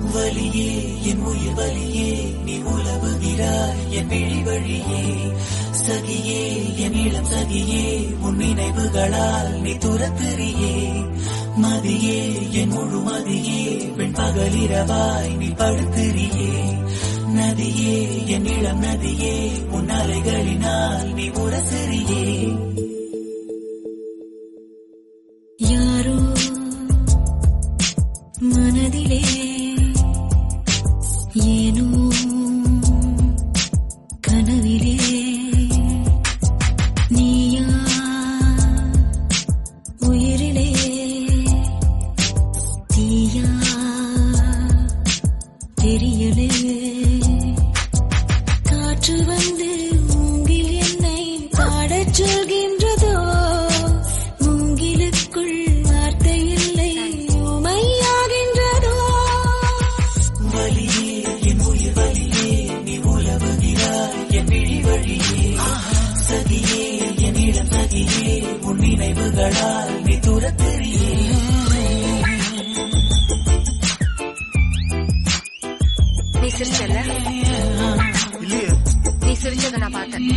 வலியே என் உயிர் வலியே நீ உலவுகிறாய் என் விழி வழியே சகியே என் இளம் சகியே உன் நினைவுகளால் நீ துரத்துறியே மதியே என் முழு மதியே பெண் பகலிரவாய் நீ படுத்துறியே நதியே என் இளம் நதியே உன் அலைகளினால் நீ உரசுறியே யாரோ மனதிலே ஏனோ கனவிலே நீயா உயிரிலே தீயா தெரியலே காற்று வந்து மூங்கில் என்னை பாடச் சொல்கின்றதோ மூங்கிலுக்குள் வார்த்தை இல்லை ஊமையாகின்றதோ வலியே என் உயிர் வலியே நீ உலவுகிறாய் என் விழி வழியே சகியே என் இளம் சகியே உன் நினைவுகளால் நீ துரத்துறியே நீ சிரிச்சல நீ சிரிச்சத நான் பார்த்தேன்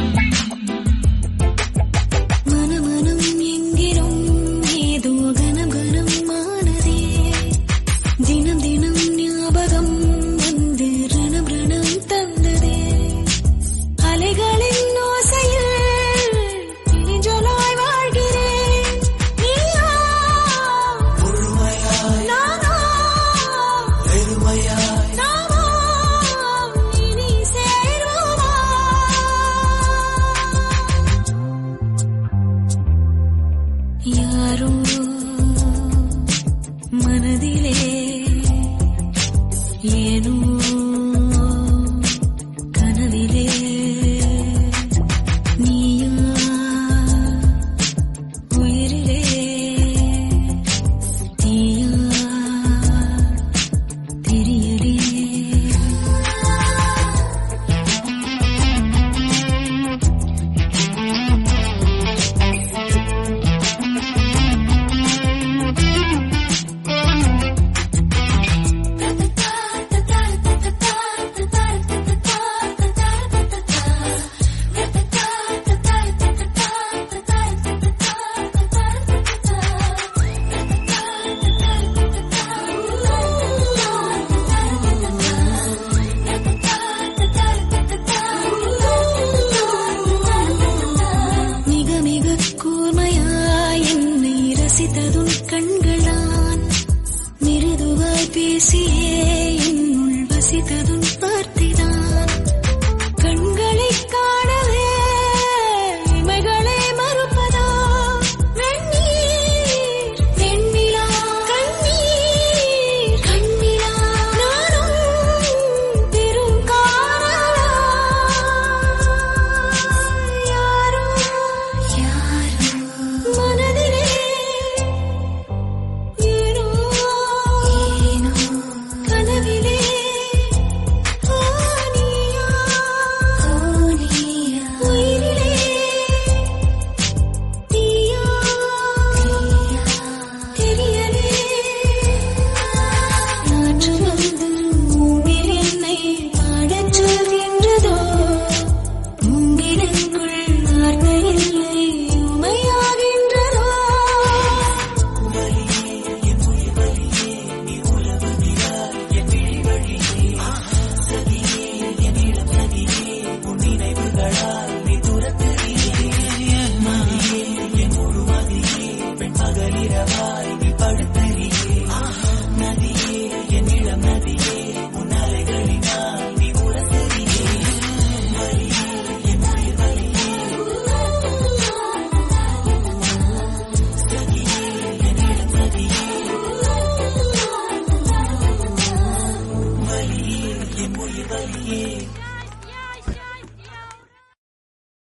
மனமனம் எங்கிலும் ஏதோ கனம் கனமானதே தினம் தினம் ஞாபகம் வந்து ரணம் ரணம் தந்ததே அலைகளின் ஓசையில் பிரிஞ்சலாய் வாழ்கிறேன் நீயா முழுமையாய் நானா பெருமையாய் நாமா இனி சேருமா யாரோ மனதிலே ஏனோ